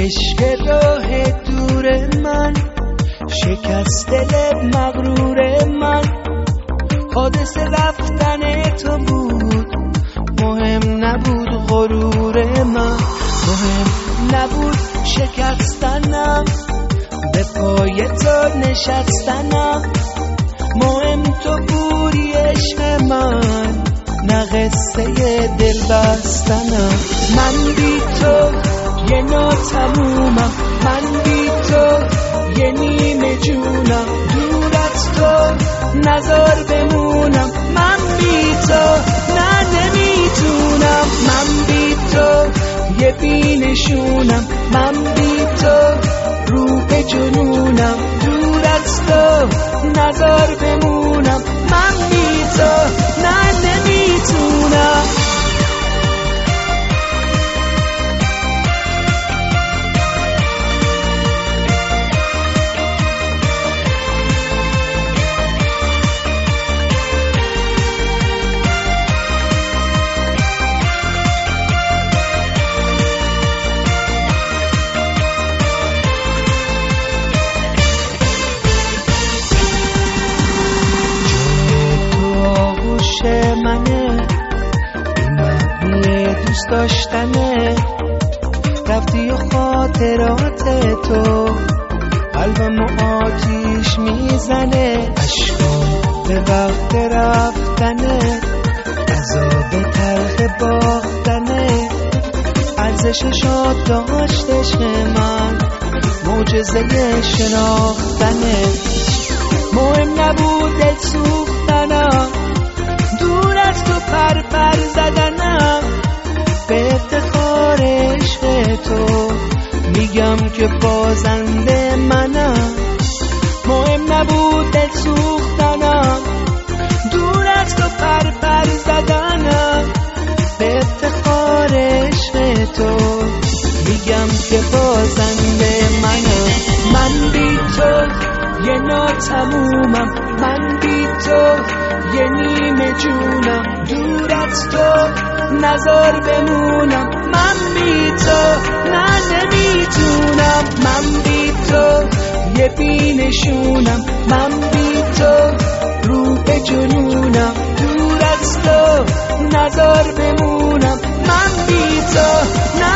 عشق راه دور من، شکست دل مغرور من. حادثه رفتن تو بود، مهم نبود غرور من. مهم نبود شکستنم، به پای تو نشستنم. مهم تو بودی عشق من، نه قصه دل بستنم. من بی تو یه ناتمومم، من بی تو یه نیمه جونم. دور از تو نزار بمونم، من بی تو نه نمیتونم. من بی تو یه بینشونم، من بی تو رو به جنونم. دور از تو نزار بمونم، من بی تو نه نمیتونم. منه این معنی دوست داشتنه. رفتی و خاطرات تو قلبمو آتیش میزنه. عشقم به وقت رفتنه، عذاب تلخ باختنه. ارزشش داشت عشق من، معجزه شناختنه. مهم نبود دل سوختنم، دور از تو پر زدنم. به افتخار عشق تو میگم که بازنده منم. مهم نبود دل سوختنم، دور از تو پر زدنم. به افتخار عشق تو میگم که بازنده منم. من بی تو یه ناتمومم، من بی تو یه نیمه جونم. دور از تو نزار بمونم، من بی تو نه نمیتونم. من بی تو یه بینشونم، من بی تو رو به جنونم. دور از تو نزار بمونم، من بی تو نه